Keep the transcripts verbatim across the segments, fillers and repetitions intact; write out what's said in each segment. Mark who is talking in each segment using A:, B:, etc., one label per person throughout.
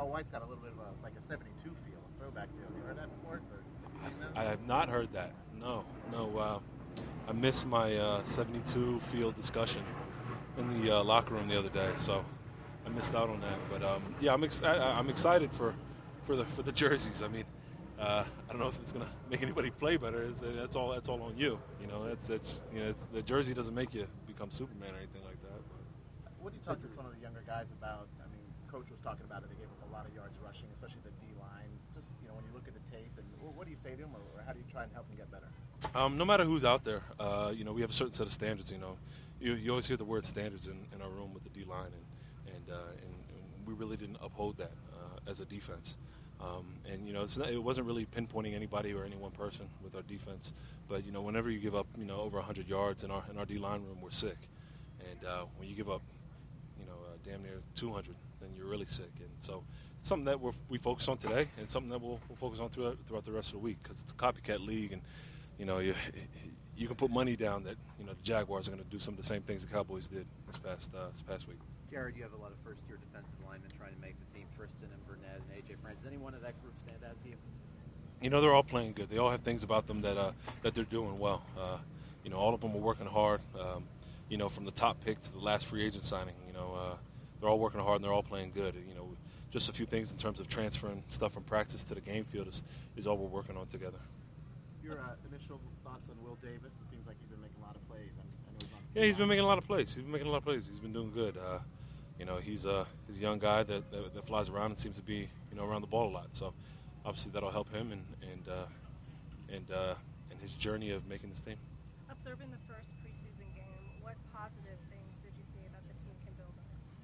A: all white's got a little bit of a, like a seventy-two feel, a throwback feel. Have you heard that before? Or have you seen that?
B: I have not heard that. No, no. Uh, I missed my uh, seventy-two field discussion in the uh, locker room the other day, so I missed out on that. But um, yeah, I'm ex- I, I'm excited for, for the for the jerseys. I mean, uh, I don't know if it's gonna make anybody play better. It's, that's all. That's all on you. You know, that's that's you know, it's, the jersey doesn't make you become Superman or anything like that. But.
A: What do you talk to some of the younger guys about? I mean, Coach was talking about it. They gave up a lot of yards rushing, especially the D line. Just you know, when you look at the tape, and what do you say to them, or, or how do you try and help them get better?
B: Um, no matter who's out there, uh, you know, we have a certain set of standards. You know, you, you always hear the word standards in, in our room with the D line, and and, uh, and and we really didn't uphold that uh, as a defense. Um, and you know, it's not, it wasn't really pinpointing anybody or any one person with our defense. But you know, whenever you give up, you know, over one hundred yards in our in our D line room, we're sick. And uh, when you give up, you know, uh, damn near two hundred, then you're really sick. And so it's something that we're, we focus on today, and something that we'll, we'll focus on throughout, throughout the rest of the week, because it's a copycat league, and you know, you you can put money down that you know the Jaguars are going to do some of the same things the Cowboys did this past uh, this past week.
C: Jared, you have a lot of first-year defensive linemen trying to make the team. Tristan and Burnett and A J France. Does any one of that group stand out to you?
B: You know, they're all playing good. They all have things about them that uh, that they're doing well. Uh, you know, all of them are working hard. Um, you know, from the top pick to the last free agent signing. You know, uh, they're all working hard and they're all playing good. You know, just a few things in terms of transferring stuff from practice to the game field is, is all we're working on together.
A: Your uh, initial thoughts on Will Davis? It seems like he's been making a lot of plays. I, I know he's not
B: Yeah, he's been making a lot of plays. He's been making a lot of plays. He's been doing good. Uh, you know, he's, uh, he's a young guy that, that, that flies around and seems to be, you know, around the ball a lot. So obviously that'll help him and and uh, and uh, and his journey of making this team.
D: Observing the first preseason game, what positive things did you see that the team can build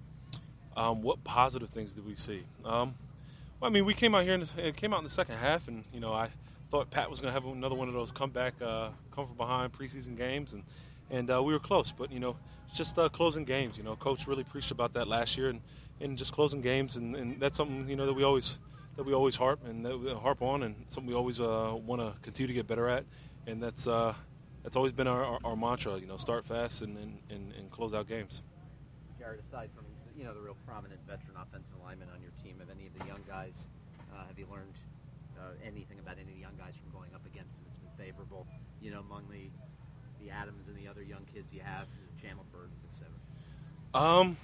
D: on?
B: Um, what positive things did we see? Um, well, I mean, we came out here and it came out in the second half, and you know, I thought Pat was going to have another one of those comeback, uh, come from behind preseason games, and and uh, we were close. But you know, it's just uh, closing games. You know, Coach really preached about that last year, and, and just closing games, and, and that's something you know that we always that we always harp and that we harp on, and something we always uh, want to continue to get better at, and that's uh, that's always been our, our, our mantra. You know, start fast and, and, and, and close out games.
C: Jared, aside from you know the real prominent veteran offensive linemen on your team, have any of the young guys uh, have you learned uh, anything about any of the young guys from going up against them that's been favorable? You know, among the the Adams and the other young kids you have, Chandlerford, et cetera.
B: Um,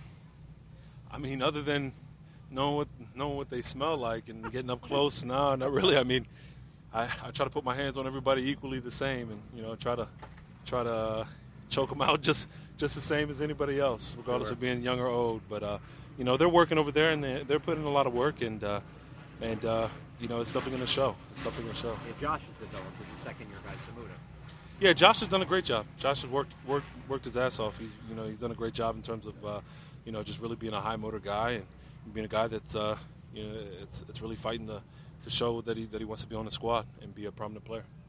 B: I mean, other than knowing what knowing what they smell like and getting up close, no, not really. I mean, I, I try to put my hands on everybody equally the same, and you know, try to try to uh, choke them out just just the same as anybody else, regardless
C: Sure.
B: of being young or old. But uh, you know, they're working over there, and they're, they're putting in a lot of work, and uh, and uh, you know, it's definitely going to show. It's definitely going to show.
C: Yeah, Josh has developed as a second-year guy, Samuda.
B: Yeah, Josh has done a great job. Josh has worked worked worked his ass off. He's you know he's done a great job in terms of uh, you know just really being a high motor guy and being a guy that's uh, you know it's it's really fighting to to show that he that he wants to be on the squad and be a prominent player.